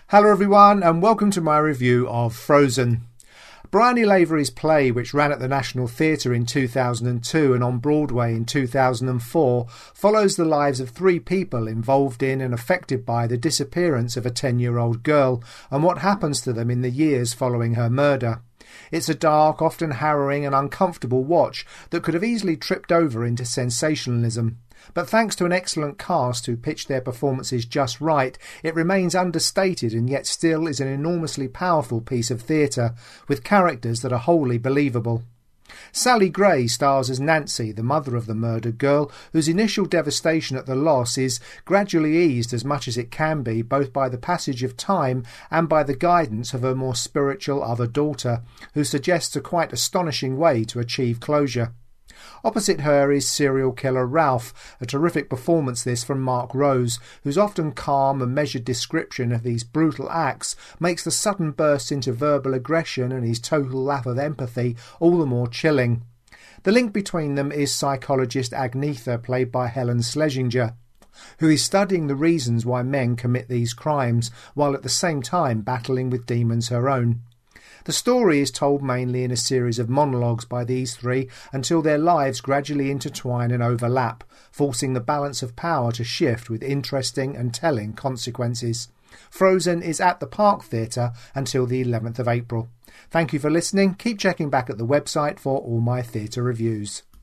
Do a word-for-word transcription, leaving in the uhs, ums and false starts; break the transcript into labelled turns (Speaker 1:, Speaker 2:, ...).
Speaker 1: Hello everyone and welcome to my review of Frozen. Bryony Lavery's play, which ran at the National Theatre in two thousand two and on Broadway in two thousand four, follows the lives of three people involved in and affected by the disappearance of a ten-year-old girl and what happens to them in the years following her murder. It's a dark, often harrowing and uncomfortable watch that could have easily tripped over into sensationalism. But thanks to an excellent cast who pitched their performances just right, it remains understated and yet still is an enormously powerful piece of theatre, with characters that are wholly believable. Sally Gray stars as Nancy, the mother of the murdered girl, whose initial devastation at the loss is gradually eased as much as it can be, both by the passage of time and by the guidance of her more spiritual other daughter, who suggests a quite astonishing way to achieve closure. Opposite her is serial killer Ralph, a terrific performance this from Mark Rose, whose often calm and measured description of these brutal acts makes the sudden burst into verbal aggression and his total lack of empathy all the more chilling. The link between them is psychologist Agnetha, played by Helen Schlesinger, who is studying the reasons why men commit these crimes, while at the same time battling with demons her own. The story is told mainly in a series of monologues by these three until their lives gradually intertwine and overlap, forcing the balance of power to shift with interesting and telling consequences. Frozen is at the Park Theatre until the eleventh of April. Thank you for listening. Keep checking back at the website for all my theatre reviews.